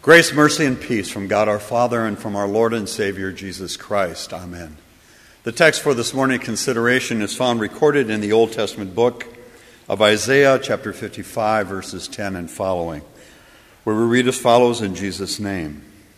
Grace, mercy, and peace from God our Father and from our Lord and Savior Jesus Christ. Amen. The text for this morning consideration is found recorded in the Old Testament book of Isaiah, chapter 55, verses 10 and following, where we read as follows in Jesus' name.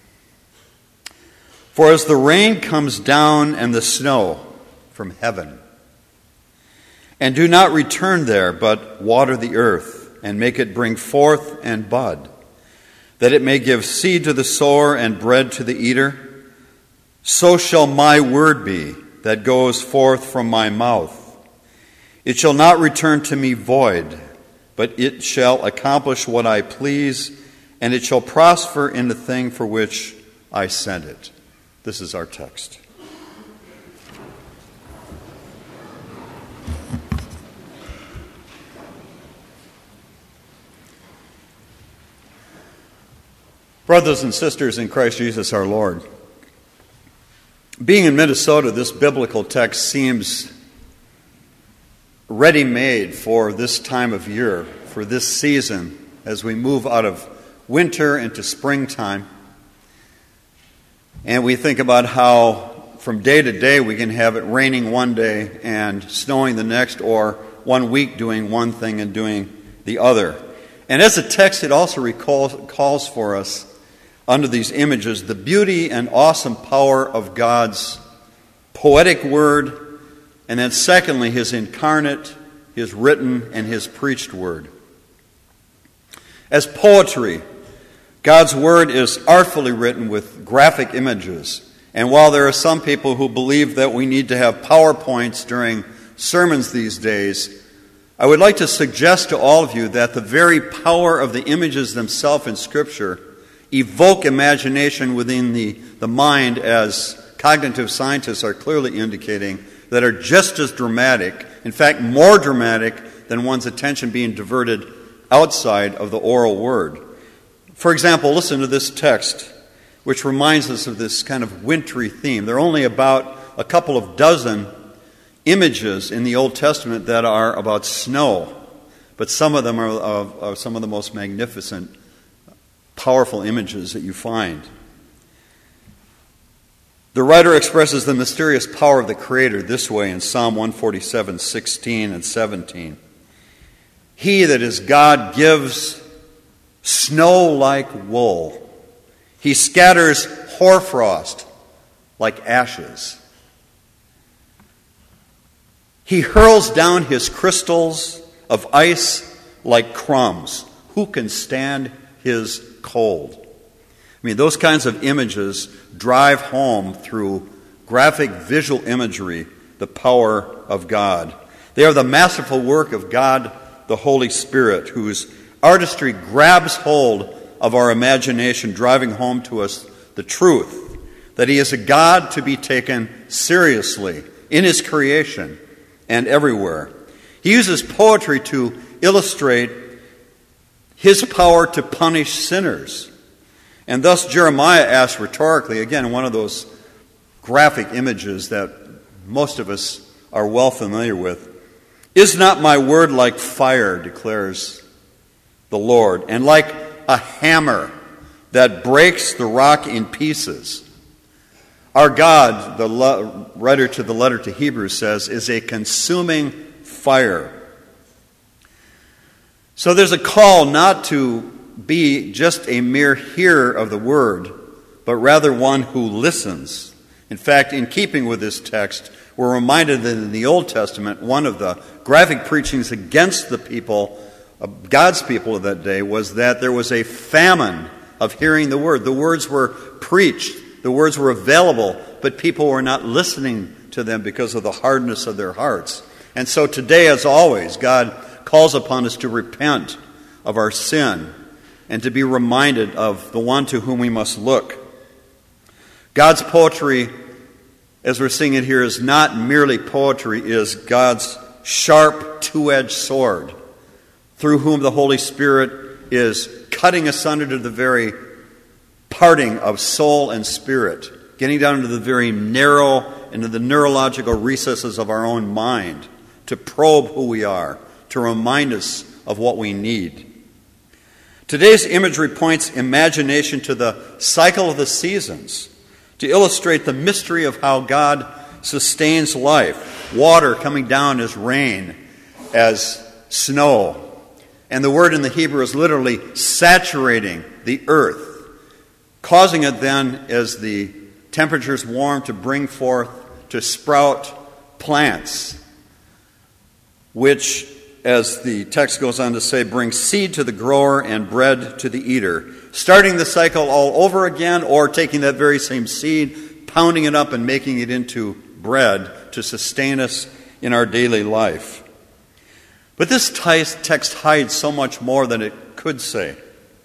For as the rain comes down and the snow from heaven, and do not return there, but water the earth, and make it bring forth and bud, that it may give seed to the sower and bread to the eater, so shall my word be that goes forth from my mouth. It shall not return to me void, but it shall accomplish what I please, and it shall prosper in the thing for which I sent it. This is our text. Brothers and sisters in Christ Jesus our Lord, being in Minnesota, this biblical text seems ready-made for this time of year, for this season, as we move out of winter into springtime. And we think about how from day to day we can have it raining one day and snowing the next, or 1 week doing one thing and doing the other. And as a text, it also calls for us, under these images, the beauty and awesome power of God's poetic word, and then secondly, His incarnate, His written, and His preached word. As poetry, God's word is artfully written with graphic images. And while there are some people who believe that we need to have PowerPoints during sermons these days, I would like to suggest to all of you that the very power of the images themselves in Scripture evoke imagination within the mind, as cognitive scientists are clearly indicating, that are just as dramatic, in fact more dramatic than one's attention being diverted outside of the oral word. For example, listen to this text, which reminds us of this kind of wintry theme. There are only about a couple of dozen images in the Old Testament that are about snow, but some of them are some of the most magnificent, powerful images that you find. The writer expresses the mysterious power of the Creator this way in Psalm 147, 16 and 17. He, that is God, gives snow like wool. He scatters hoarfrost like ashes. He hurls down his crystals of ice like crumbs. Who can stand his cold? I mean, those kinds of images drive home through graphic visual imagery the power of God. They are the masterful work of God, the Holy Spirit, whose artistry grabs hold of our imagination, driving home to us the truth that He is a God to be taken seriously in His creation and everywhere. He uses poetry to illustrate His power to punish sinners. And thus Jeremiah asks rhetorically, again, one of those graphic images that most of us are well familiar with, "Is not my word like fire, declares the Lord, and like a hammer that breaks the rock in pieces?" Our God, the writer to the letter to Hebrews says, is a consuming fire. So there's a call not to be just a mere hearer of the word, but rather one who listens. In fact, in keeping with this text, we're reminded that in the Old Testament, one of the graphic preachings against the people, God's people of that day, was that there was a famine of hearing the word. The words were preached, the words were available, but people were not listening to them because of the hardness of their hearts. And so today, as always, God calls upon us to repent of our sin and to be reminded of the one to whom we must look. God's poetry, as we're seeing it here, is not merely poetry, it is God's sharp, two-edged sword, through whom the Holy Spirit is cutting asunder to the very parting of soul and spirit, getting down into the very narrow, into the neurological recesses of our own mind, to probe who we are, to remind us of what we need. Today's imagery points imagination to the cycle of the seasons to illustrate the mystery of how God sustains life. Water coming down as rain, as snow. And the word in the Hebrew is literally saturating the earth, causing it then, as the temperatures warm, to bring forth, to sprout plants, which, as the text goes on to say, bring seed to the grower and bread to the eater. Starting the cycle all over again, or taking that very same seed, pounding it up and making it into bread to sustain us in our daily life. But this text hides so much more than it could say.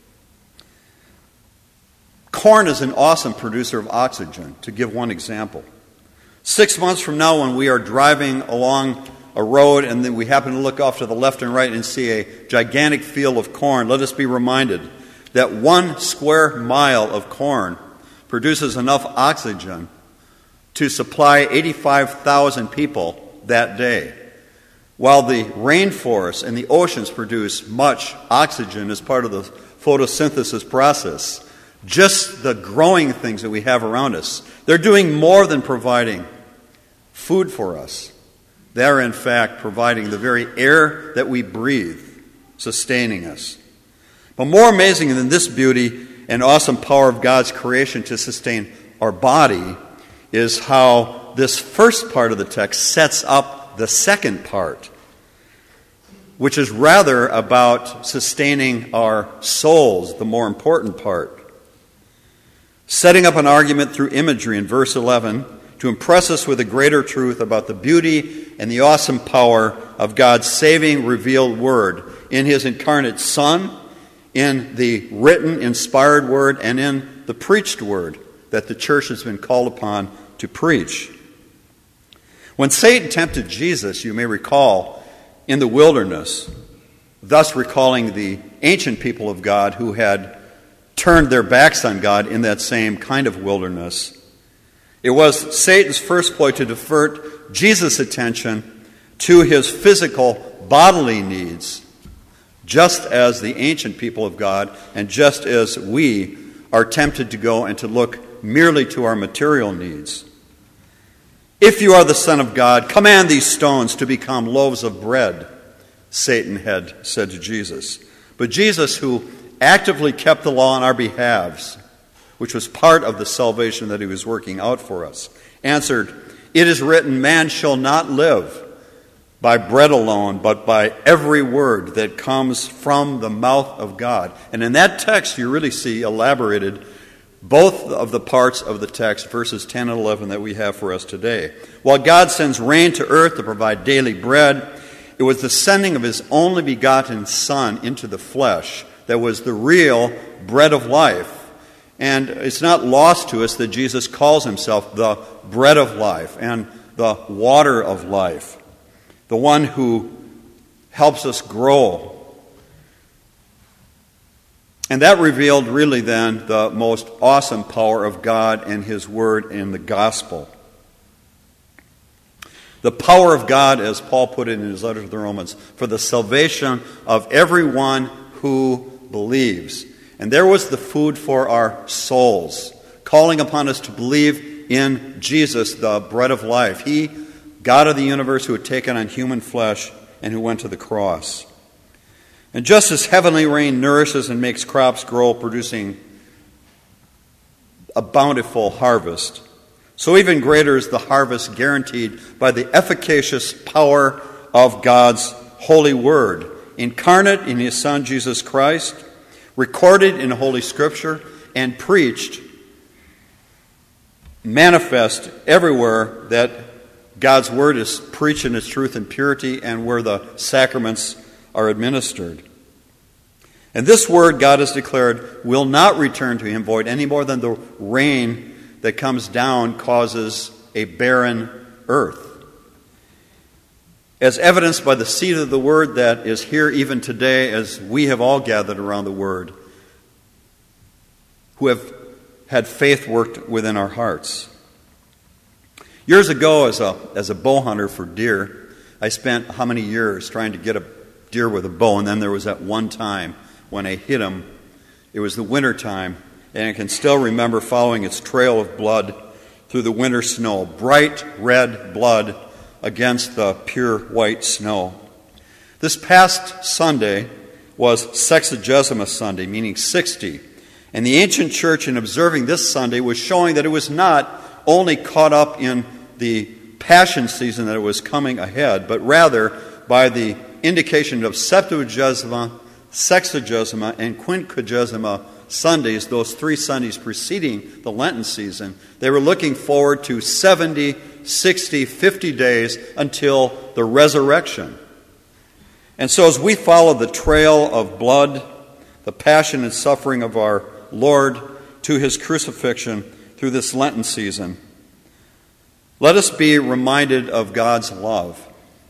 Corn is an awesome producer of oxygen, to give one example. 6 months from now, when we are driving along a road and then we happen to look off to the left and right and see a gigantic field of corn, let us be reminded that 1 square mile of corn produces enough oxygen to supply 85,000 people that day, while the rainforests and the oceans produce much oxygen as part of the photosynthesis process. Just the growing things that we have around us, they're doing more than providing food for us. They're, in fact, providing the very air that we breathe, sustaining us. But more amazing than this beauty and awesome power of God's creation to sustain our body is how this first part of the text sets up the second part, which is rather about sustaining our souls, the more important part. Setting up an argument through imagery in verse 11 to impress us with a greater truth about the beauty and the awesome power of God's saving, revealed Word in His incarnate Son, in the written, inspired Word, and in the preached Word that the church has been called upon to preach. When Satan tempted Jesus, you may recall, in the wilderness, thus recalling the ancient people of God who had turned their backs on God in that same kind of wilderness, it was Satan's first ploy to divert Jesus' attention to his physical, bodily needs, just as the ancient people of God and just as we are tempted to go and to look merely to our material needs. If you are the Son of God, command these stones to become loaves of bread, Satan had said to Jesus. But Jesus, who actively kept the law on our behalves, which was part of the salvation that he was working out for us, answered, "It is written, man shall not live by bread alone, but by every word that comes from the mouth of God." And in that text, you really see elaborated both of the parts of the text, verses 10 and 11, that we have for us today. While God sends rain to earth to provide daily bread, it was the sending of his only begotten Son into the flesh that was the real bread of life. And it's not lost to us that Jesus calls himself the bread of life and the water of life, the one who helps us grow. And that revealed really then the most awesome power of God and his word in the gospel. The power of God, as Paul put it in his letter to the Romans, for the salvation of everyone who believes. And there was the food for our souls, calling upon us to believe in Jesus, the bread of life. He, God of the universe, who had taken on human flesh and who went to the cross. And just as heavenly rain nourishes and makes crops grow, producing a bountiful harvest, so even greater is the harvest guaranteed by the efficacious power of God's holy word, incarnate in his Son, Jesus Christ, recorded in Holy Scripture, and preached, manifest everywhere that God's word is preached in its truth and purity, and where the sacraments are administered. And this word, God has declared, will not return to him void any more than the rain that comes down causes a barren earth. As evidenced by the seed of the word that is here even today, as we have all gathered around the word, who have had faith worked within our hearts. Years ago, as a bow hunter for deer, I spent how many years trying to get a deer with a bow, and then there was that one time when I hit him. It was the winter time, and I can still remember following its trail of blood through the winter snow, bright red blood against the pure white snow. This past Sunday was Sexagesima Sunday, meaning 60. And the ancient church, in observing this Sunday, was showing that it was not only caught up in the Passion season that it was coming ahead, but rather by the indication of Septuagesima, Sexagesima, and Quinquagesima Sundays, those 3 Sundays preceding the Lenten season. They were looking forward to 70, 60, 50 days until the resurrection. And so as we follow the trail of blood, the passion and suffering of our Lord to his crucifixion through this Lenten season, let us be reminded of God's love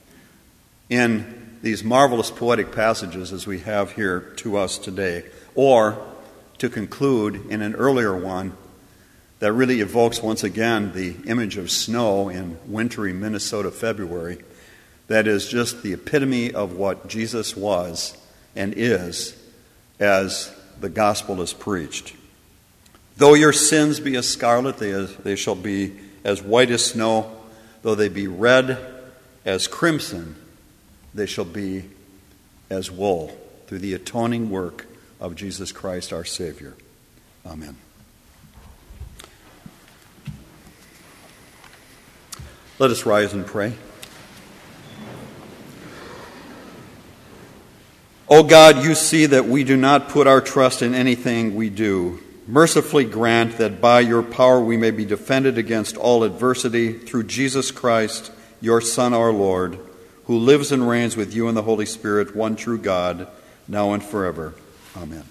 in these marvelous poetic passages as we have here to us today, or to conclude in an earlier one that really evokes once again the image of snow in wintry Minnesota February. That is just the epitome of what Jesus was and is as the gospel is preached. Though your sins be as scarlet, they shall be as white as snow. Though they be red as crimson, they shall be as wool, through the atoning work of Jesus Christ our Savior. Amen. Let us rise and pray. O God, you see that we do not put our trust in anything we do. Mercifully grant that by your power we may be defended against all adversity through Jesus Christ, your Son, our Lord, who lives and reigns with you in the Holy Spirit, one true God, now and forever. Amen.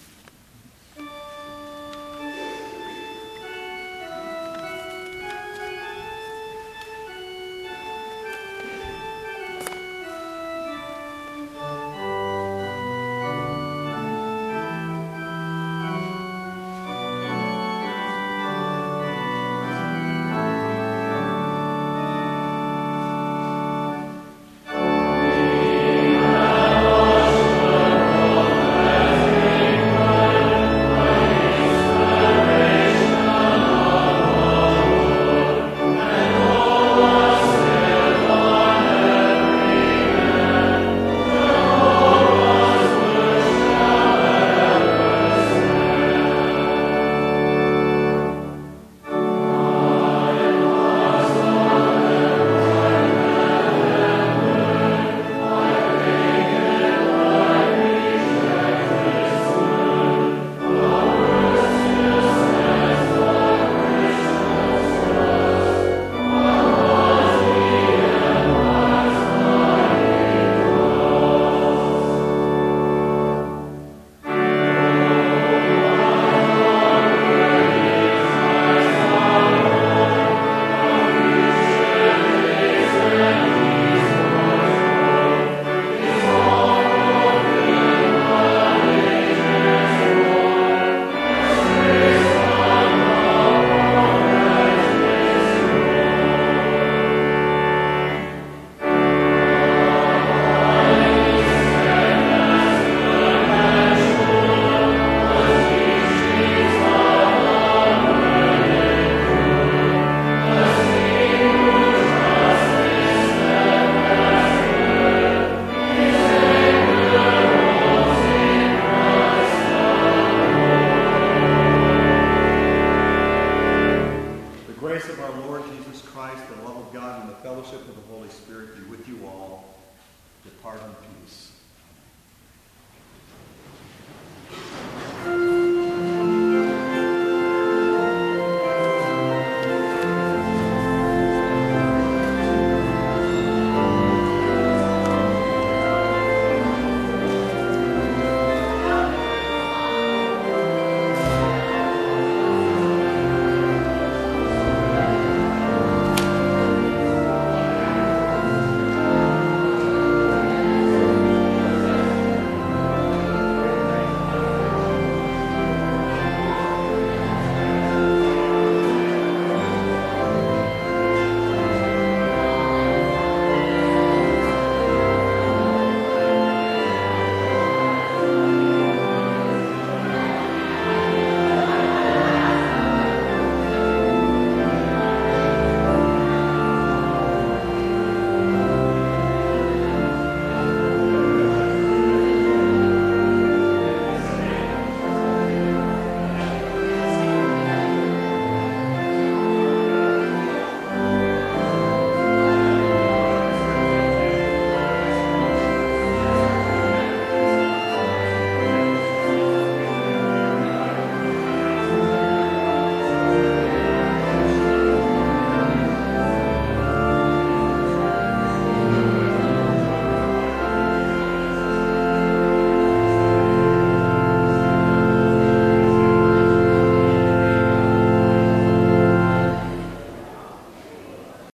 Christ, the love of God, and the fellowship of the Holy Spirit be with you all. Depart in peace.